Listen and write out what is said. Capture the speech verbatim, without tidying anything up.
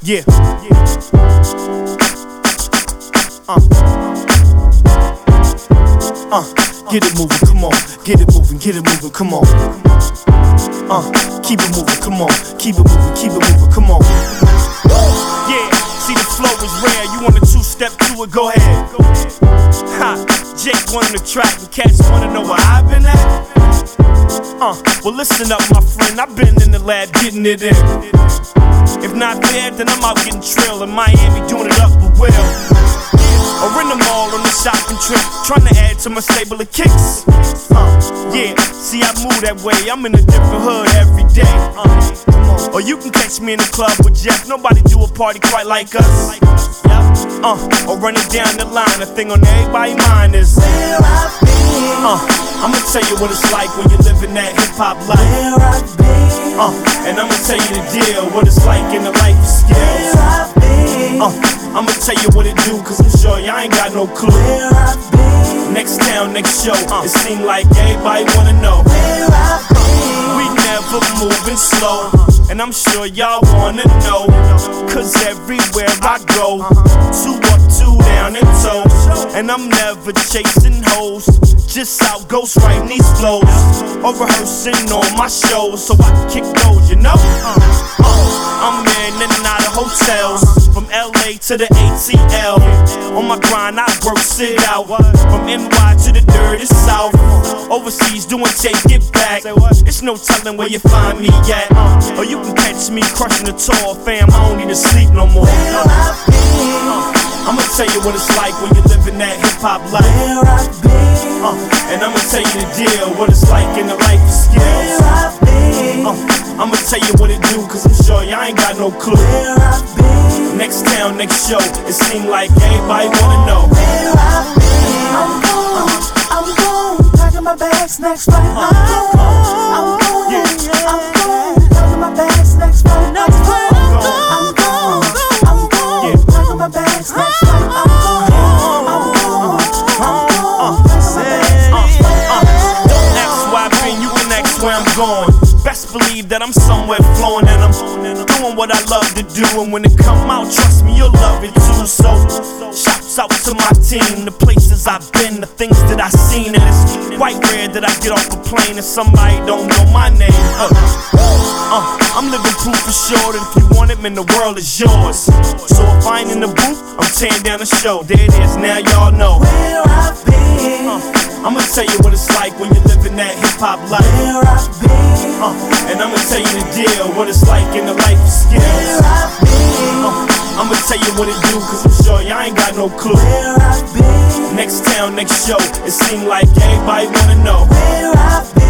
Yeah. Uh. Uh. Get it moving, come on. Get it moving, get it moving, come on. Uh. Keep it moving, come on. Keep it moving, keep it moving, come on. Yeah. See the flow is rare. You want a two-step to it? Go ahead. Ha. Jake one on the track and cats wanna know where I've been at. Uh. Well, listen up, my friend. I've been in the lab getting it in. If not there, then I'm out getting trill in Miami doing it up with Will. Or in the mall on the shopping trip, trying to add to my stable of kicks. Uh, yeah, see I move that way, I'm in a different hood every day. Uh, or you can catch me in the club with Jeff, nobody do a party quite like us. Uh, or running down the line, a thing on everybody's mind is where I've been. Uh, I'ma tell you what it's like when you're living that hip-hop life. Where I've been. Uh, and I'ma tell you the deal, what it's like in the life of skills. Where I've been. Uh, I'ma tell you what it do, cause I'm sure y'all ain't got no clue. Where I've been. Next town, next show, uh, it seem like everybody wanna know where I've been. We never moving slow, and I'm sure y'all wanna know, cause everywhere I go, two up, two down and toe, and I'm never chasing hoes, just out ghost writing these flows, or rehearsing on my shows, so I can kick those, you know. I'm in and out of hotels, from L A to the A T L. On my grind, I work, sit out. From N Y to the dirty South. Overseas doing take it back. It's no telling where you find me at. Or you can catch me crushing the tour, fam. I don't need to sleep no more. I'ma tell you what it's like when you're living that hip-hop life. Uh, and I'ma tell you the deal, what it's like in the life of skills. Uh, I'ma tell you what it do, cause I'm sure y'all ain't got no clue. Next town, next show, it seem like everybody wanna know. I'm gone, I'm gone, packing my bags, next flight. I'm gone, I'm gone, I'm gone, packing my bags, next flight. Next flight. I'm gone, I'm gone, packing my bags, next flight. I'm gone, I'm gone, I'm gone, packing my bags, next flight. Don't ask where I've been, you can ask where I'm going. Best believe that I'm somewhere flowing and I'm doing what I love to do. And when it come out, trust me, you'll love it too. So, shouts out to my team, the places I've been, the things that I've seen. And it's quite rare that I get off a plane and somebody don't know my name. Uh, uh, I'm living proof for sure that if you want it, man, the world is yours. So if I ain't in the booth, I'm tearing down the show. There it is, now y'all know where I've been. Uh, I'ma tell you what it's like when you're living that hip-hop life. Where I've been. Uh, and I'ma tell you the deal, what it's like in the life of skills. Where I've been. Uh, I'ma tell you what it do, cause I'm sure y'all ain't got no clue. Where I've been. Next town, next show, it seem like everybody wanna know where I've been.